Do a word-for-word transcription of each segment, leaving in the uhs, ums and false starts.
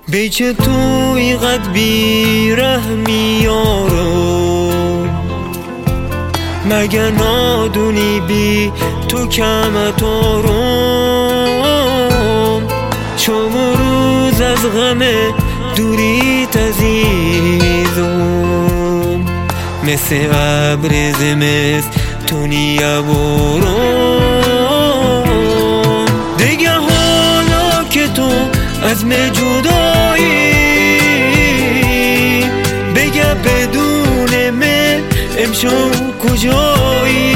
بیچه توی قد بی رحمی یارو، مگه نادونی بی تو کم تارم. شما روز از غم دوریت عزیزم، مثل ابر زمستونی بارم. دیگه حالا که تو از من جدایی، بگه بدون من امشب کجایی.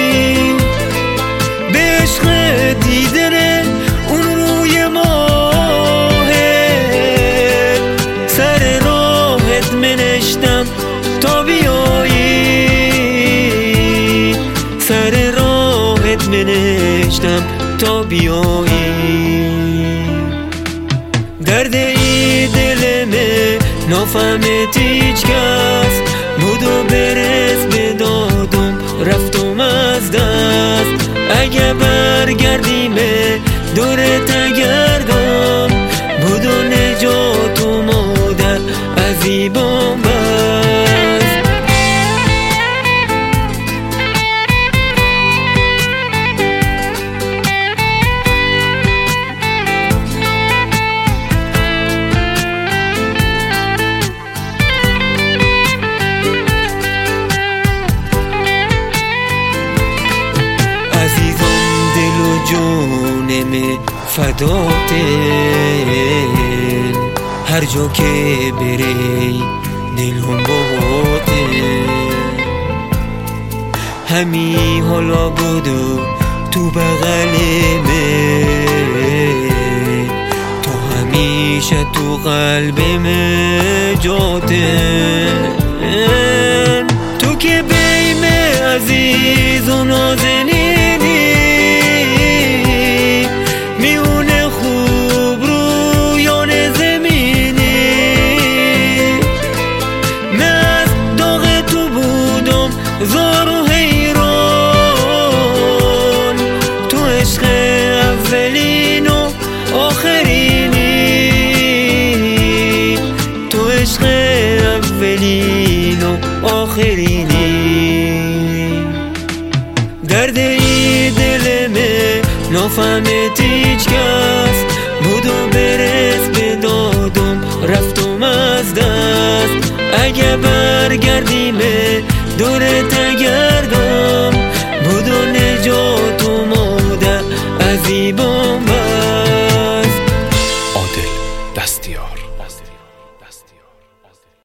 به عشق دیدن اون روی ماهت، سر راهت منشتم تا بیایی، سر راهت منشتم تا بیایی. درد ای دل من نفهمت هیچ کس، بودو برس به دادم رفتم از دست. اگه برگردیم دورت گردم، بودو نجات و مادر عزیبم بس. جونم فداتن، هر جا که بری دلم باهاتن. همی حالا بودو تو بغل من، تو همیشه تو قلب من جاتن. تو که بیم عزیز و نازنینی، زار و حیران. تو عشق اولین و آخرینی، تو عشق اولین و آخرینی. درد ای دل من نفهمت هیچ کس، بودو برس به دادم رفتم از دست. اگه برگردیم دورت